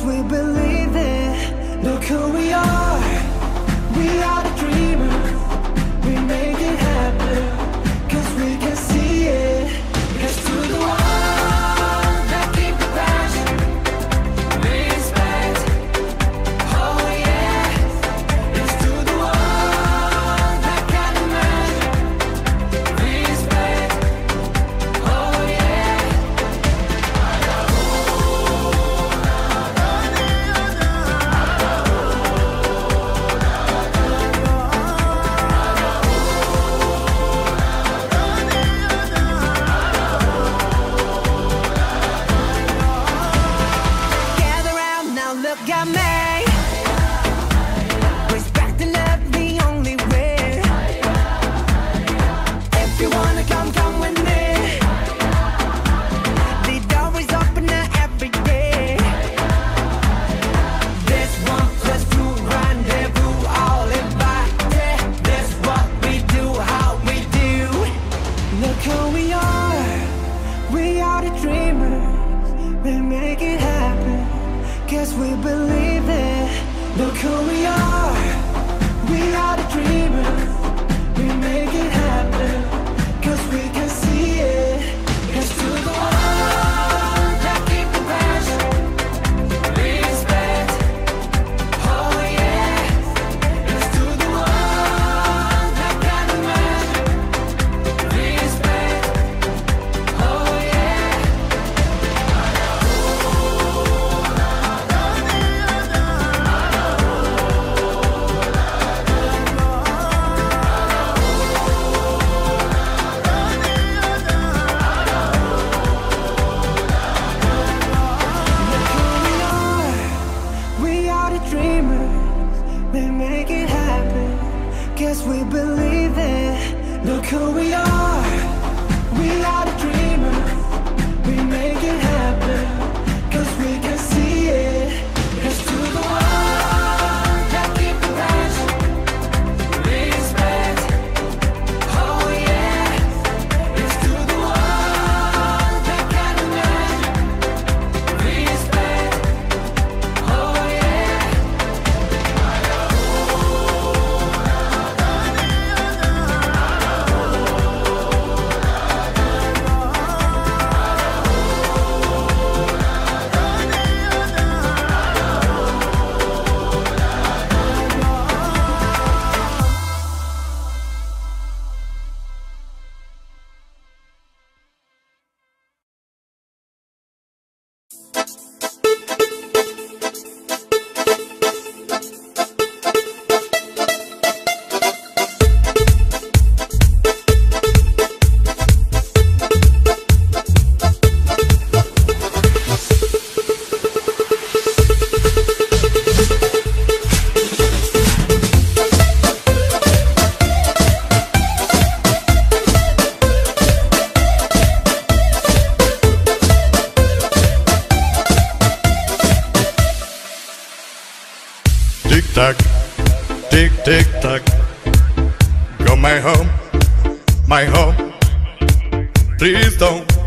we believe it. Look who we are the dreamers. We make it happen, cause we can see it. It's to the ones that keep the passion, respect. Oh yeah, it's to the ones that can imagine, respect. Oh yeah. Gather round now, look at me. Respect and love the only way. If you wanna come, come with me. The door is open every day. This 1+2 rendezvous, all invited. This what we do, how we do. Look who we are the dreamers. We make it happen, cause we believe it. Look who we are the dreamers. We make it happen, cause we can see it. It's to the ones that keep the passion, respect. Oh yeah, it's to the ones that can imagine, respect. Oh yeah. We are the dreamers. We make it happen, cause we believe it. Look who we are the dreamers. We make it happen, cause we can see it. It's to the ones that keep the passion, respect. Oh yeah, it's to the ones that can imagine, respect. Oh yeah. Tick tock, tick tick tock. Go my home, my home. Please don't